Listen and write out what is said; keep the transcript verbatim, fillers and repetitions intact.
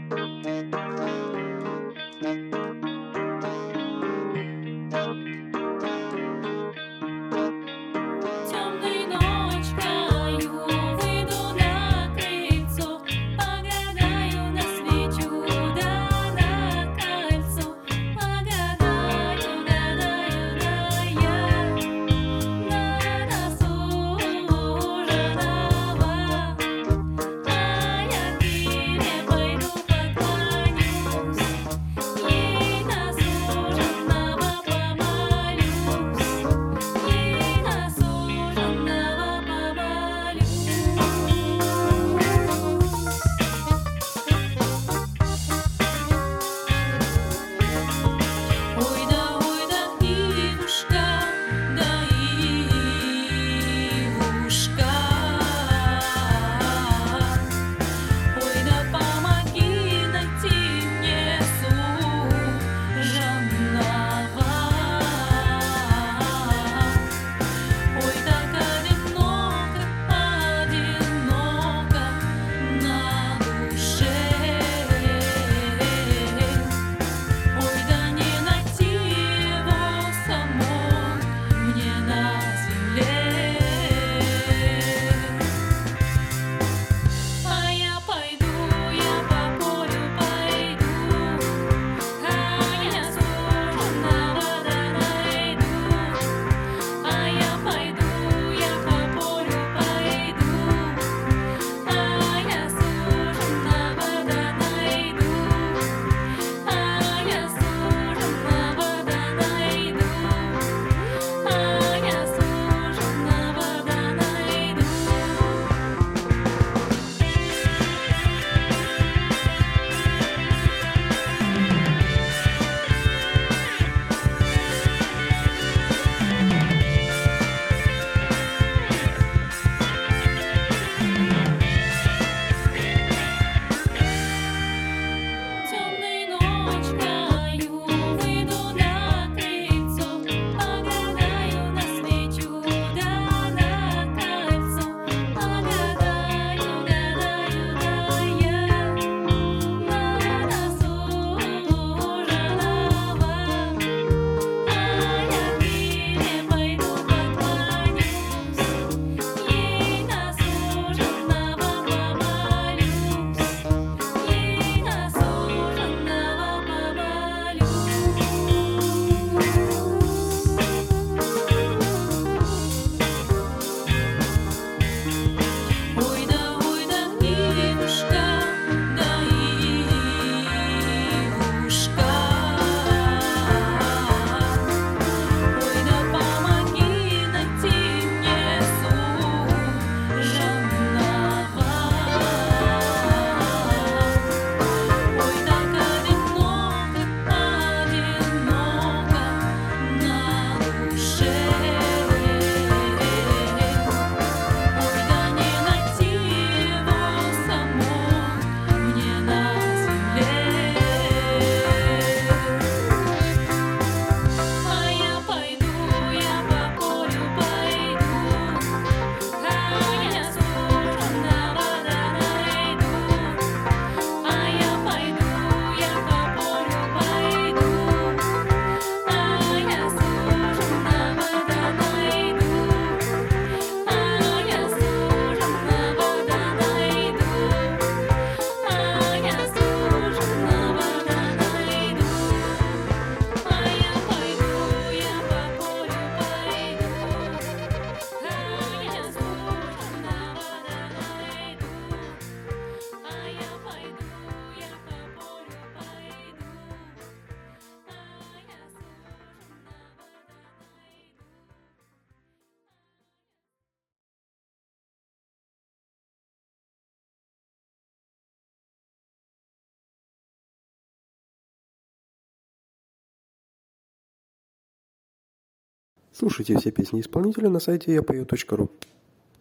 Темной ночью выйду на крыльцо, погадаю на свечу да на кольцо, погадаю, гадаю, да я на носу жадного, а я к тебе пойду поклонюсь, ей на суженого помолюсь. Ей на суженого помолюсь. Ой да, ой да, Ивушка, да Ивушка, ой да помоги найти мне суженого. Ой, так одиноко, одиноко на душе. Ой, да не найти его самой мне на земле. А я пойду, я по полю пойду, а я суженого да найду. А я пойду, я по полю пойду, а я суженого да найду. А я суженого да найду. А я суженого да найду. Темной ночью выйду на крыльцо, погадаю на свечу да на кольцо, погадаю, гадаю, да я на носу жадного, а я к тебе пойду поклонюсь, ей на суженого помолюсь. Ей на суженого помолюсь. Ой да, ой да, Ивушка, да Ивушка, ой да помоги найти мне суженого. Ой, так одиноко, одиноко на душе. Ой, да не найти его самой мне на земле. А я пойду, я по полю пойду, а я суженого да найду. А я пойду, я по полю пойду, а я суженого да найду. А я суженого да найду. А я суженого да найду. А я пойду, я по полю пойду, а я суженого да найду. А я пойду, я по полю пойду, а я суженого Слушайте все песни исполнителя на сайте я пою точка ру.